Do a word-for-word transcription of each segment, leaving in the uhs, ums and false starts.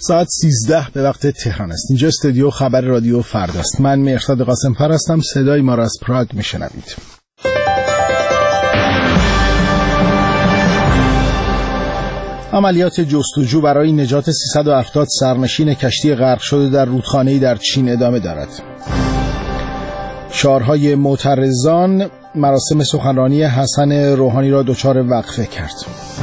ساعت سیزده به وقت تهران است. اینجا استودیو خبر رادیو فرداست. من مهرداد قاسم‌فر هستم. صدای ما را از پراگ میشنوید. عملیات جستجو برای نجات سیصد و هفتاد سرنشین کشتی غرق شده در رودخانه‌ای در چین ادامه دارد. شعارهای معترضان مراسم سخنرانی حسن روحانی را دچار وقفه کرد.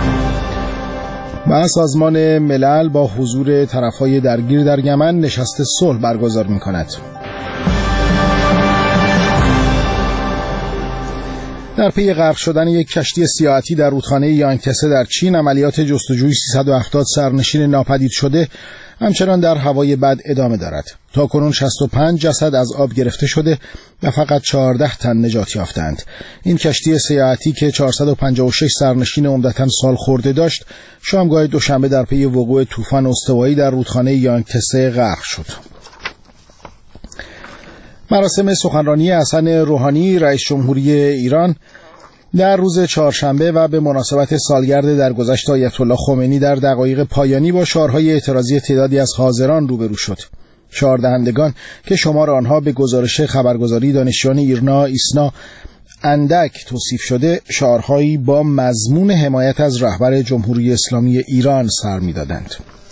و سازمان ملل با حضور طرفهای درگیر در یمن نشست صلح برگزار می‌کند. در پی غرق شدن یک کشتی سیاحتی در رودخانه یانگتسه در چین، عملیات جستجوی سیصد و هفتاد سرنشین ناپدید شده همچنان در هوای بد ادامه دارد. تاکنون شصت و پنج جسد از آب گرفته شده و فقط چهارده تن نجات یافتند. این کشتی سیاحتی که چهارصد و پنجاه و شش سرنشین عمدتاً سالخورده داشت، شامگاه دوشنبه در پی وقوع طوفان استوایی در رودخانه یانگتسه غرق شد. مراسم سخنرانی حسن روحانی رئیس جمهوری ایران در روز چهارشنبه و به مناسبت سالگرد درگذشت آیت الله خمینی در دقایق پایانی با شعارهای اعتراضی تعدادی از حاضران روبرو شد. شعار دهندگان که شمار آنها به گزارش خبرگزاری دانشجویان ایرنا ایسنا اندک توصیف شده، شعارهایی با مضمون حمایت از رهبر جمهوری اسلامی ایران سر می‌دادند.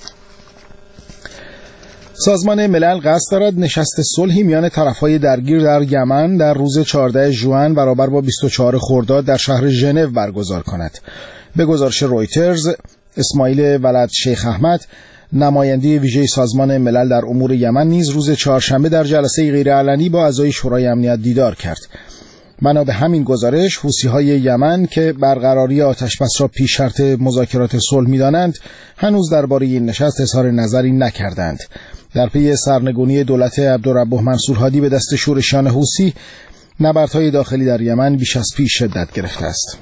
سازمان ملل قصد دارد نشست صلحی میان طرفهای درگیر در یمن در روز چهاردهم ژوئن برابر با بیست و چهارم خرداد در شهر ژنو برگزار کند. به گزارش رویترز، اسماعیل ولد شیخ احمد، نماینده ویژه سازمان ملل در امور یمن، نیز روز چهارشنبه در جلسه غیرعلنی با اعضای شورای امنیت دیدار کرد. بنا به همین گزارش، حوثی‌های یمن که برقراری آتش‌بس را پیش شرط مذاکرات صلح می‌دانند، هنوز درباره این نشست اظهار نظری نکردند. در پی سرنگونی دولت عبدالربه منصور هادی به دست شورشیان حوثی، نبردهای داخلی در یمن بیش از پیش شدت گرفته است.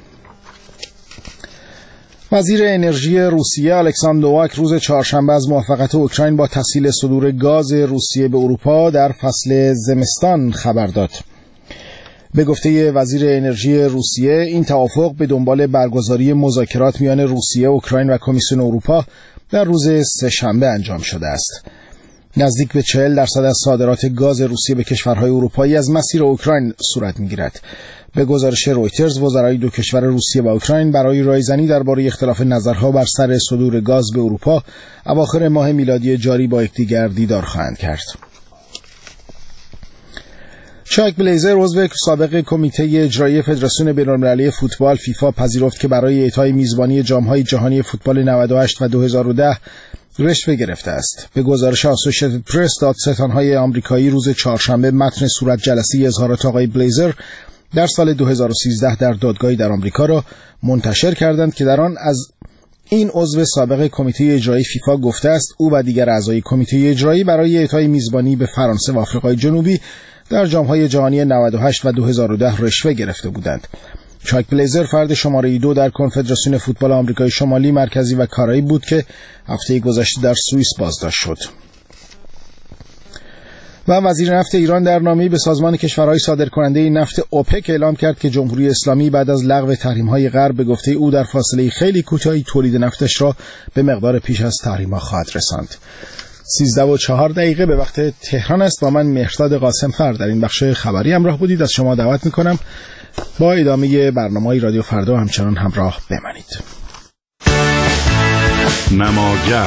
وزیر انرژی روسیه الکساندر نوواک روز چهارشنبه از موافقت اوکراین با تسهیل صدور گاز روسیه به اروپا در فصل زمستان خبر داد. به گفته وزیر انرژی روسیه، این توافق به دنبال برگزاری مذاکرات میان روسیه، اوکراین و کمیسیون اروپا در روز سه‌شنبه انجام شده است. نزدیک به چهل درصد از صادرات گاز روسیه به کشورهای اروپایی از مسیر اوکراین صورت می‌گیرد. به گزارش رویترز، وزرای دو کشور روسیه و اوکراین برای رایزنی درباره اختلاف نظرها بر سر صدور گاز به اروپا اواخر ماه میلادی جاری با یکدیگر دیدار خواهند کرد. چاک بلیزر، عضو سابق کمیته اجرایی فدراسیون بین‌المللی فوتبال فیفا، پذیرفت که برای اعطای میزبانی جام‌های جهانی فوتبال نود و هشت و دو هزار و ده رشوه گرفته است. به گزارش اسوسییتد پرس، دادستان‌های آمریکایی روز چهارشنبه متن صورت جلسه اظهارات آقای بلیزر در سال دو هزار و سیزده در دادگاهی در آمریکا را منتشر کردند که در آن از این عضو سابق کمیته اجرایی فیفا گفته است او و دیگر اعضای کمیته اجرایی برای اعطای میزبانی به فرانسه و آفریقای جنوبی در جام‌های جهانی نود و هشت و دو هزار و ده رشوه گرفته بودند. چاک بلیزر فرد شماره دو در کنفدراسیون فوتبال آمریکای شمالی، مرکزی و کارائیب بود که هفته گذشته در سوئیس بازداشت شد. و وزیر نفت ایران در نامه‌ای به سازمان کشورهای صادرکننده نفت اوپک اعلام کرد که جمهوری اسلامی بعد از لغو تحریم‌های غرب به گفته او در فاصله خیلی کوتاهی تولید نفتش را به مقدار پیش از تحریم‌ها خواهد رساند. سیزده و چهار دقیقه به وقت تهران است. با من مهرداد قاسم‌فر در این بخش خبری همراه بودید. از شما دعوت می‌کنم با ادامه برنامه‌های رادیو فردا همچنان همراه بمانید. نماگر،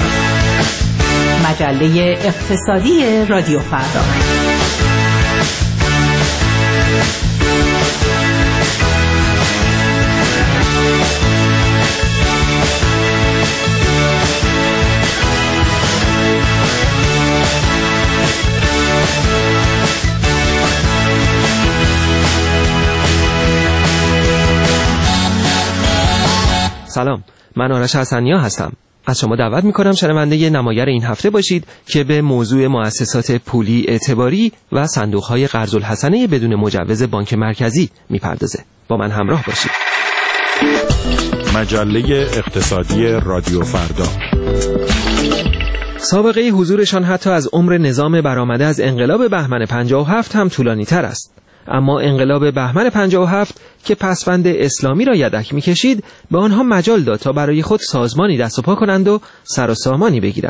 مجله اقتصادی رادیو فردا. سلام، من آرش حسنیا هستم. از شما دعوت می‌کنم شنونده نمایر این هفته باشید که به موضوع مؤسسات پولی اعتباری و صندوق‌های قرض الحسنه بدون مجوز بانک مرکزی می‌پردازه. با من همراه باشید. مجله اقتصادی رادیو فردا. سابقه حضورشان حتی از عمر نظام برآمده از انقلاب بهمن پنجاه و هفت هم طولانی‌تر است. اما انقلاب بهمن پنجاه و هفت که پسوند اسلامی را یدک می‌کشید، به آنها مجال داد تا برای خود سازمانی دست و پا کنند و سر و سامانی بگیرند.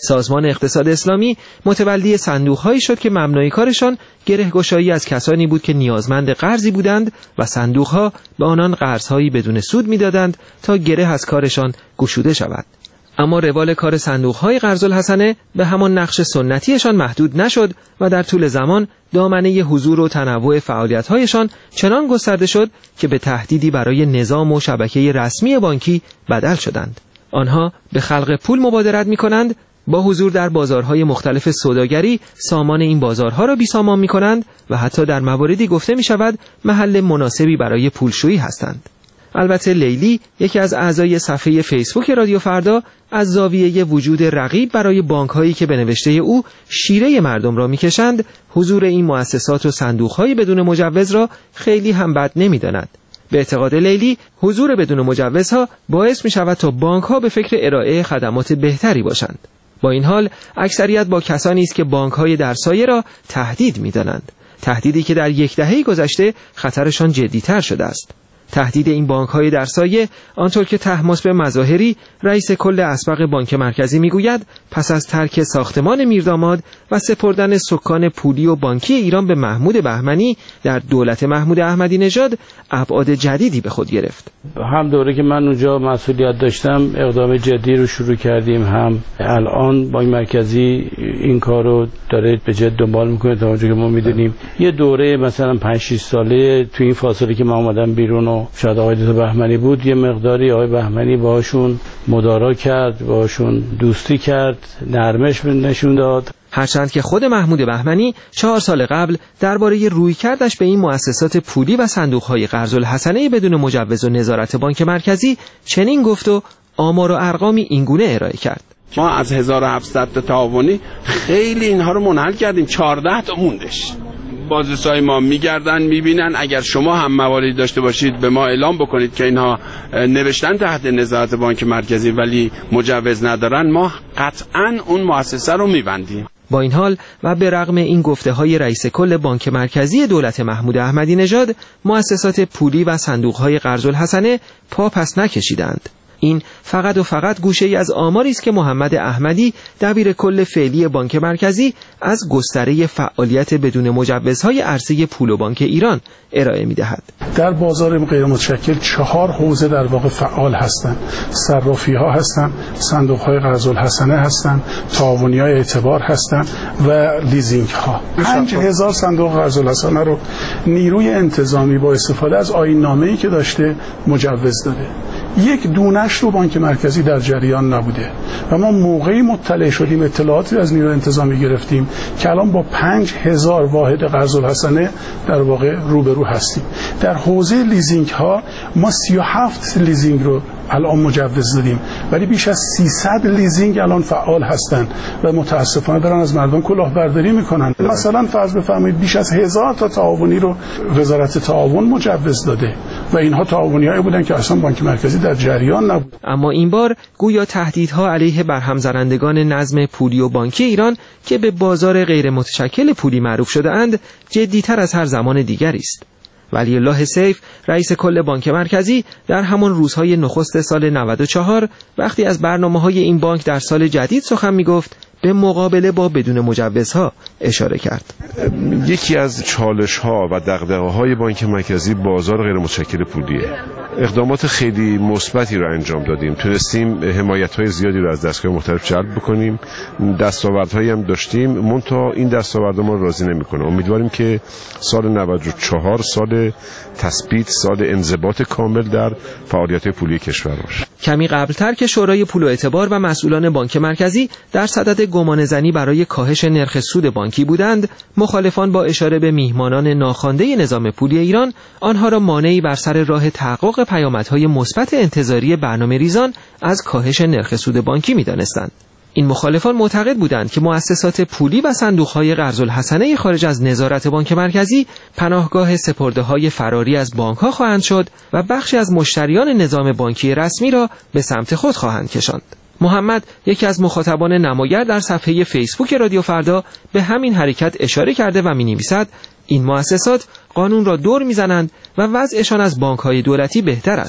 سازمان اقتصاد اسلامی متولی صندوق‌هایی شد که مبنای کارشان گره‌گشایی از کسانی بود که نیازمند قرضی بودند و صندوق‌ها به آنان قرض‌هایی بدون سود می‌دادند تا گره از کارشان گشوده شود. اما روال کار صندوق‌های قرض الحسنه به همان نقش سنتیشان محدود نشد و در طول زمان دامنه حضور و تنوع فعالیت‌هایشان چنان گسترده شد که به تهدیدی برای نظام و شبکه رسمی بانکی بدل شدند. آنها به خلق پول مبادرت می‌کنند، با حضور در بازارهای مختلف سوداگری سامان این بازارها را بیسامان می‌کنند و حتی در مواردی گفته می‌شود محل مناسبی برای پولشویی هستند. البته لیلی، یکی از اعضای صفحه فیسبوک رادیو فردا، از زاویه وجود رقیب برای بانک‌هایی که به نوشته او شیره مردم را می‌کشند، حضور این مؤسسات و صندوق‌های بدون مجوز را خیلی هم بد نمی‌داند. به اعتقاد لیلی، حضور بدون مجوزها باعث می‌شود تا بانک‌ها به فکر ارائه خدمات بهتری باشند. با این حال، اکثریت با کسانی است که بانک‌های در سایه را تهدید می‌دانند. تهدیدی که در یک دهه گذشته خطرشان جدی‌تر شده است. تهدید این بانک‌های در سایه، آنطور که طهماسب مظاهری، رئیس کل اسبق بانک مرکزی میگوید، پس از ترک ساختمان میرداماد و سپردن سکان پولی و بانکی ایران به محمود بهمنی در دولت محمود احمدی نژاد ابعاد جدیدی به خود گرفت. هم دوره که من اونجا مسئولیت داشتم اقدام جدی رو شروع کردیم، هم الان بانک مرکزی این کارو داره به جد دنبال میکنه. تا اونجا که ما میدونیم یه دوره مثلا پنج شش ساله تو این فاصله که من اومدم بیرون و شاید آقای دکتر بهمنی بود، یه مقداری آقای بهمنی باهاشون مدارا کرد، باهاشون دوستی کرد، نرمش نشون داد. هرچند که خود محمود بهمنی چهار سال قبل درباره رویکردش به این مؤسسات پولی و صندوق‌های قرض الحسنه بدون مجوز و نظارت بانک مرکزی چنین گفت و آمار و ارقامی اینگونه ارائه کرد. ما از هزار و هفتصد تا تعاونی خیلی اینها رو منحل کردیم، چهارده تا موندش. بازرسای ما میگردن میبینن، اگر شما هم مواردی داشته باشید به ما اعلام بکنید که اینها نوشتن تحت نظارت بانک مرکزی ولی مجوز ندارن، ما قطعاً اون مؤسسه رو میبندیم. با این حال و به رغم این گفته های رئیس کل بانک مرکزی دولت محمود احمدی نژاد، مؤسسات پولی و صندوق های قرض الحسنه پا پس نکشیدند. این فقط و فقط گوشه‌ای از آماری است که محمد احمدی دبیر کل فعلی بانک مرکزی از گستره فعالیت بدون مجوزهای عرصه پول و بانک ایران ارائه می‌دهد. در بازار غیر متشکل چهار حوزه در واقع فعال هستند. صرافی‌ها هستند، صندوق‌های قرض الحسنه هستند، تعاونی‌های اعتبار هستند و لیزینگ‌ها. پنج هزار صندوق قرض الحسنه رو نیروی انتظامی با استفاده از آیین‌نامه‌ای که داشته مجوز داده. یک دونش رو بانک مرکزی در جریان نبوده و ما موقعی مطلع شدیم، اطلاعاتی از نیروی انتظامی گرفتیم که الان با پنج هزار واحد قرض الحسنه در واقع روبرو هستیم. در حوزه لیزینگ ها ما سی و هفت لیزینگ رو الان مجوز دادیم، ولی بیش از سیصد لیزینگ الان فعال هستند و متاسفانه دارن از مردم کلاهبرداری میکنن. مثلا فرض بفرمایید بیش از هزار تا تعاونی رو وزارت تعاون مجوز داده و اینها تعاونیایی بودن که اصلا بانک مرکزی در جریان نبود. اما این بار گویا تهدیدها علیه برهم زنندگان نظم پولی و بانکی ایران که به بازار غیر متشکل پولی معروف شده اند جدی‌تر از هر زمان دیگری است. ولی الله سیف، رئیس کل بانک مرکزی، در همان روزهای نخست سال نود و چهار وقتی از برنامه‌های این بانک در سال جدید سخن می‌گفت، به مقابله با بدون مجوزها اشاره کرد. یکی از چالش‌ها و دغدغه‌های بانک مرکزی بازار غیر متشکل پولیه. اقدامات خیلی مثبتی رو انجام دادیم، تونستیم حمایت‌های زیادی رو از دستگاه مختلف جلب بکنیم، دستاوردهایی هم داشتیم، منتها این دستاوردها ما راضی نمی‌کنه. امیدواریم که سال نود و چهار سال تثبیت، سال انضباط کامل در فعالیت‌های پولی کشور باشه. کمی قبلتر که شورای پول و اعتبار و مسئولان بانک مرکزی در صدد گمانه‌زنی برای کاهش نرخ سود بانکی بودند، مخالفان با اشاره به میهمانان ناخوانده نظام پولی ایران آنها را مانعی بر سر راه تحقق پیامدهای مثبت انتظاری برنامه ریزان از کاهش نرخ سود بانکی می‌دانستند. این مخالفان معتقد بودند که مؤسسات پولی و صندوق‌های قرض الحسنه خارج از نظارت بانک مرکزی پناهگاه سپرده‌های فراری از بانک‌ها خواهند شد و بخشی از مشتریان نظام بانکی رسمی را به سمت خود خواهند کشاند. محمد، یکی از مخاطبان نمایر در صفحه فیسبوک رادیو فردا، به همین حرکت اشاره کرده و می‌نویسد این مؤسسات قانون را دور می‌زنند و وضعشان از بانک‌های دولتی بهتر است.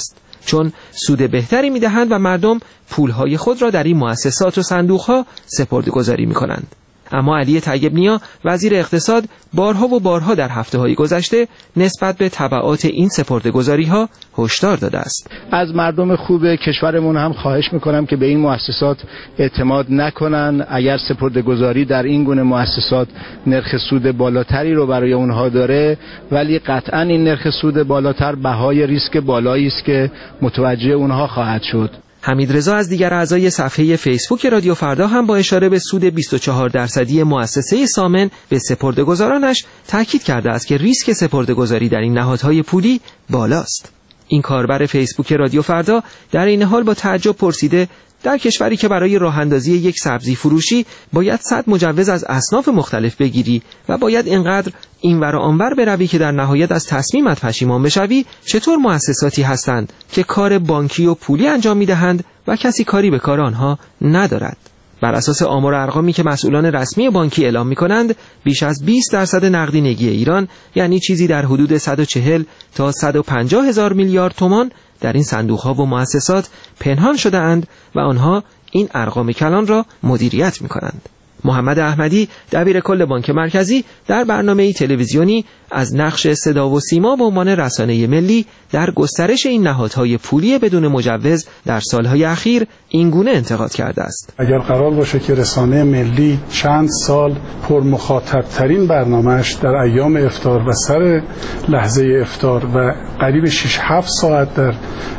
چون سود بهتری میدهند و مردم پولهای خود را در این مؤسسات و صندوقها سپرده‌گذاری میکنند. اما علی طیب نیا وزیر اقتصاد بارها و بارها در هفته‌های گذشته نسبت به تبعات این سپرده‌گذاری‌ها هشدار داده است. از مردم خوب کشورمون هم خواهش میکنم که به این مؤسسات اعتماد نکنن. اگر سپرده‌گذاری در این گونه مؤسسات نرخ سود بالاتری رو برای اونها داره، ولی قطعاً این نرخ سود بالاتر بهای ریسک بالایی است که متوجه اونها خواهد شد. حمید رضا از دیگر اعضای صفحه فیسبوک رادیو فردا هم با اشاره به سود بیست و چهار درصدی مؤسسه سامن به سپرده‌گذارانش تاکید کرده است که ریسک سپرده‌گذاری در این نهادهای پولی بالاست. این کاربر فیسبوک رادیو فردا در این حال با تعجب پرسیده در کشوری که برای راه اندازی یک سبزی فروشی باید صد مجوز از اصناف مختلف بگیری و باید اینقدر اینور و آنور بروی که در نهایت از تصمیمت پشیمان بشوی، چطور مؤسساتی هستند که کار بانکی و پولی انجام میدهند و کسی کاری به کار آنها ندارد؟ بر اساس آمار و ارقامی که مسئولان رسمی بانکی اعلام می‌کنند، بیش از بیست درصد نقدینگی ایران، یعنی چیزی در حدود صد و چهل تا صد و پنجاه هزار میلیارد تومان در این صندوق‌ها و مؤسسات پنهان شده اند و آنها این ارقام کلان را مدیریت می‌کنند. محمد احمدی دبیر کل بانک مرکزی در برنامه‌ای تلویزیونی از نقش صدا و سیما به عنوان رسانه ملی در گسترش این نهادهای پولی بدون مجوز در سالهای اخیر اینگونه انتقاد کرده است. اگر قرار باشه که رسانه ملی چند سال پرمخاطب‌ترین برنامه‌اش در ایام افطار و سر لحظه افطار و قریب شش هفت ساعت در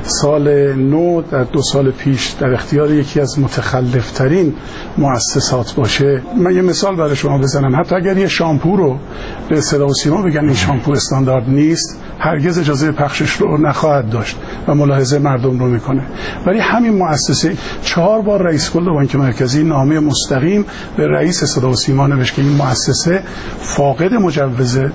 سال نو در دو سال پیش در اختیار یکی از متخلف‌ترین مؤسسات باشه، من یه مثال برای شما بزنم. حتی اگر یه شامپو رو به صدا و سیما بگن این شامپو استاندارد نیست، هرگز اجازه پخشش رو نخواهد داشت و ملاحظه مردم رو میکنه. ولی همین مؤسسه چهار بار رئیس کل بانک مرکزی نامه مستقیم به رئیس صدا و سیما نوشت که این مؤسسه فاقد مجوزه،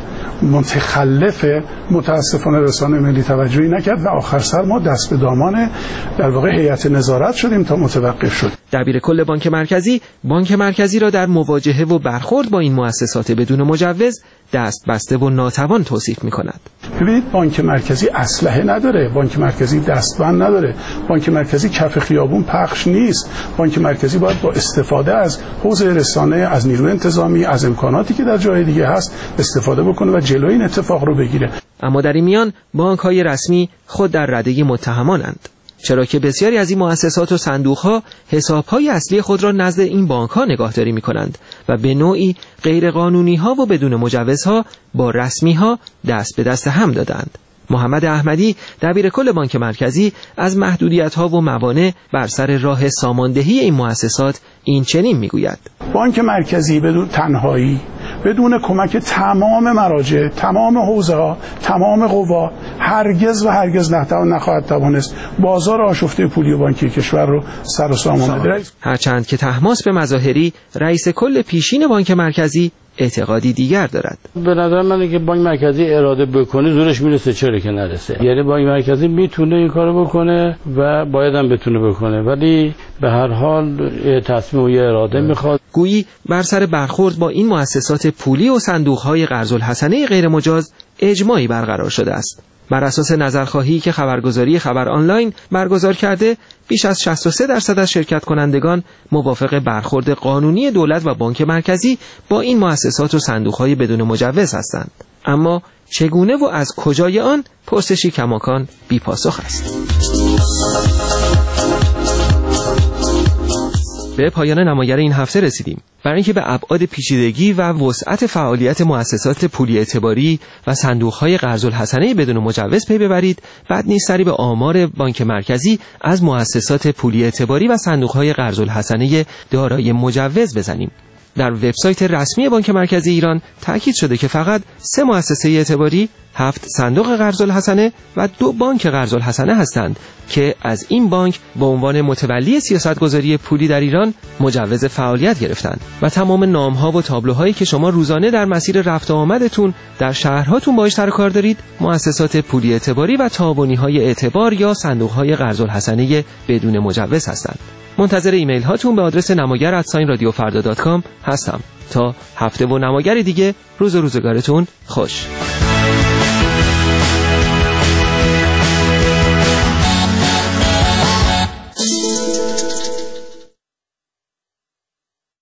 متخلفه. متاسفانه رسانه ملی توجهی نکرد و آخر سر ما دست به دامان در واقع هیئت نظارت شدیم تا متوقف شد. دبیر کل بانک مرکزی بانک مرکزی را در مواجهه و برخورد با این مؤسسات بدون مجوز دست بسته و ناتوان توصیف می‌کند. ببینید بانک مرکزی اسلحه نداره، بانک مرکزی دستبند نداره، بانک مرکزی کف خیابون پخش نیست. بانک مرکزی باید با استفاده از حوزه رسانه، از نیروی انتظامی، از امکاناتی که در جای دیگه هست استفاده بکنه و جلوی این اتفاق رو بگیره. اما در این میان بانک‌های رسمی خود در رده متهمانند، چرا که بسیاری از این مؤسسات و صندوق‌ها حساب‌های اصلی خود را نزد این بانک‌ها نگاهداری می‌کنند و به نوعی غیرقانونی‌ها و بدون مجوزها با رسمی‌ها دست به دست هم دادند. محمد احمدی دبیر کل بانک مرکزی از محدودیت‌ها و موانع بر سر راه ساماندهی این مؤسسات این چنین می‌گوید: بانک مرکزی بدون تنهایی، بدون کمک تمام مراجع، تمام حوزه‌ها، تمام قوا هرگز و هرگز نتوان نخواهد توانست بازار آشفته پولی و بانکی کشور رو سر و سامان بده. هرچند که طهماسب به مظاهری رئیس کل پیشین بانک مرکزی اعتقادی دیگر دارد. به نظر من که بانک مرکزی اراده بکنه زورش میرسه، چرا که نرسه. یعنی بانک مرکزی میتونه این کارو بکنه و باید هم بتونه بکنه، ولی به هر حال تصمیم و اراده میخواد. گویی بر سر برخورد با این مؤسسات پولی و صندوق‌های قرض الحسنه غیر مجاز اجماعی برقرار شده است. بر اساس نظرخواهی که خبرگزاری خبر آنلاین برگزار کرده، بیش از شصت و سه درصد از شرکت کنندگان موافق برخورد قانونی دولت و بانک مرکزی با این مؤسسات و صندوق‌های بدون مجوز هستند. اما چگونه و از کجای آن پرسشی کماکان بی پاسخ است. به پایان نمایر این هفته رسیدیم. برای اینکه به ابعاد پیچیدگی و وسعت فعالیت مؤسسات پولی اعتباری و صندوق‌های قرض الحسنه بدون مجوز پی ببرید، بد نیست سری به آمار بانک مرکزی از مؤسسات پولی اعتباری و صندوق‌های قرض الحسنه دارای مجوز بزنیم. در وبسایت رسمی بانک مرکزی ایران تاکید شده که فقط سه مؤسسه اعتباری، هفت صندوق قرض الحسنه و دو بانک قرض الحسنه هستند که از این بانک به عنوان متولی سیاستگذاری پولی در ایران مجوز فعالیت گرفتند و تمام نام‌ها و تابلوهایی که شما روزانه در مسیر رفت و آمدتون در شهرهاتون باهاش سر و کار دارید، مؤسسات پولی اعتباری و تعاونی‌های اعتبار یا صندوق‌های قرض الحسنه بدون مجوز هستند. منتظر ایمیل هاتون به آدرس نماگر ات رادیو فردا دات کام هستم. تا هفته و نماگر دیگه، روز و روزگارتون خوش.